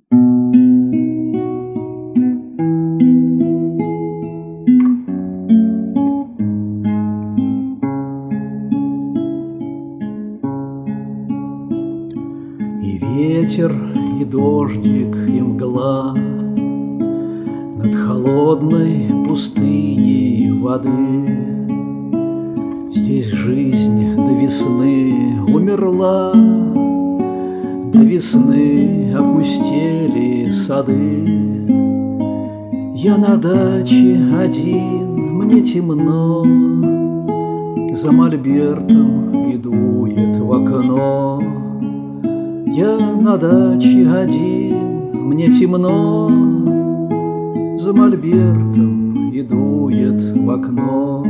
И ветер, и дождик, и мгла над холодной пустыней воды. Здесь жизнь до весны умерла, до весны опустели сады. Я на даче один, мне темно, за мольбертом и дует в окно. Я на даче один, мне темно, за мольбертом и дует в окно.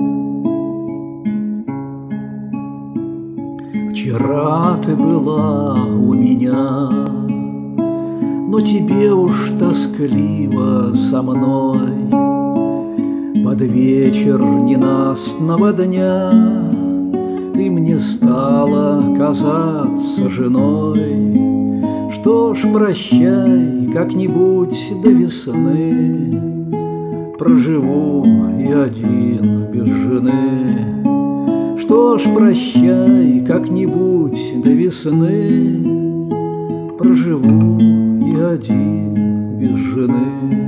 Вчера ты была у меня, но тебе уж тоскливо со мной. Под вечер ненастного дня ты мне стала казаться женой. Что ж, прощай, как-нибудь до весны проживу и один без жены. Что ж, прощай, как-нибудь до весны проживу и один без жены.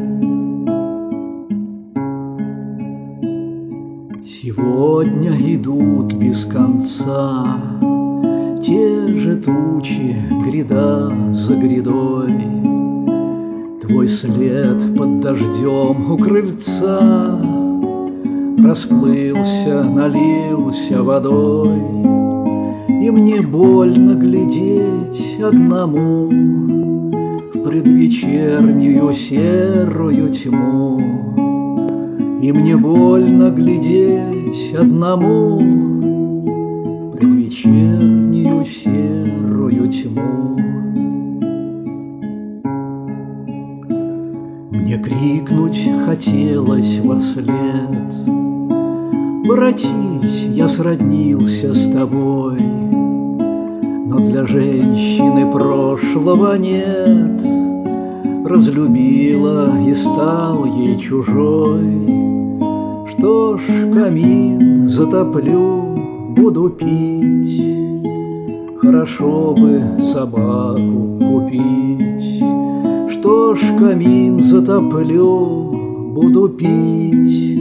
Сегодня идут без конца те же тучи, гряда за грядой. Твой след под дождем у крыльца расплылся, налился водой. И мне больно глядеть одному в предвечернюю серую тьму. И мне больно глядеть одному в предвечернюю серую тьму. Мне крикнуть хотелось вослед: воротись, я сроднился с тобой. Но для женщины прошлого нет, разлюбила и стал ей чужой. Что ж, камин затоплю, буду пить, хорошо бы собаку купить. Что ж, камин затоплю, буду пить,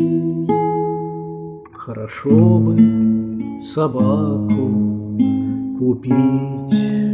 хорошо бы собаку купить.